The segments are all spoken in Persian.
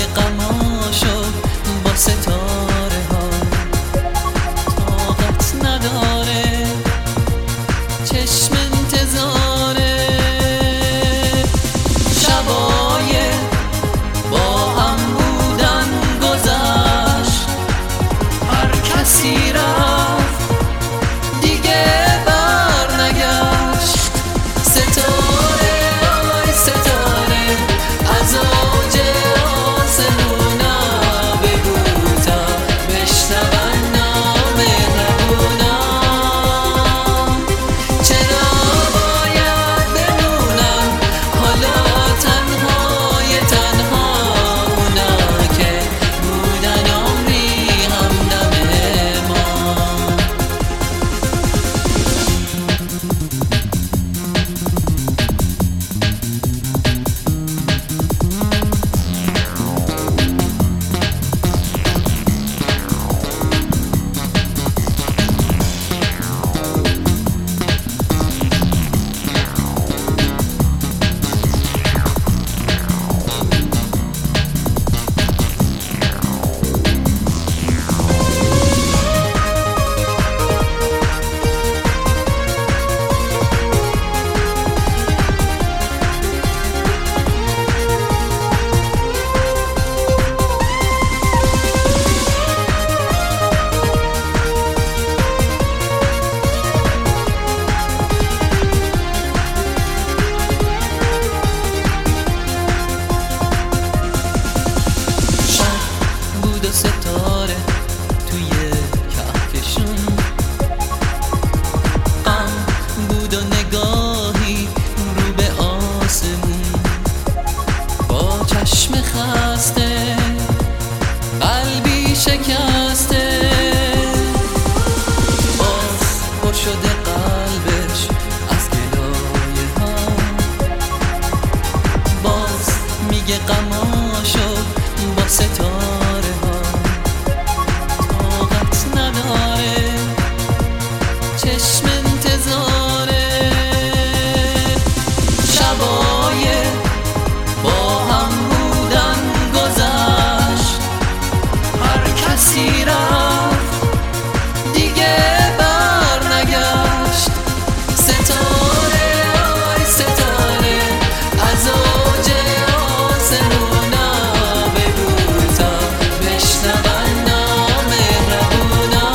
میگه غماشو با ستاره ها طاقت نداره، چشم انتظاره. شبای با هم بودن گذشت، هر کسی رفت دیگه بر نگشت. ستاره آی ستاره از اوج آسمونا بگو تا بشنون نامهربونا. چرا باید بمونن حالا تنهای تنها اونا که بودن عمری همدم ما. ستاره توی کهکشون غم بود و نگاهی رو به آسمون. با چشم خسته قلبی شکسته، باز پر شده قلبش از گلایه ها. باز میگه غماشو با ستاره ها طاقت نداره، چشم انتظاره. شبای با هم بودن گذشت، هر کسی رفت دیگه بر نگشت. ستاره آی ستاره از اوج آسمونا بگو تا بشنون نامهربونا.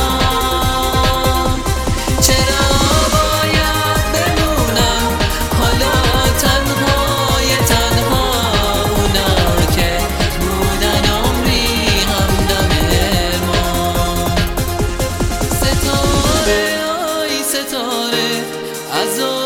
چرا باید بمونن حالا تنهای تنها اونا که بودن عمری همدم ما. ستاره آی ستاره از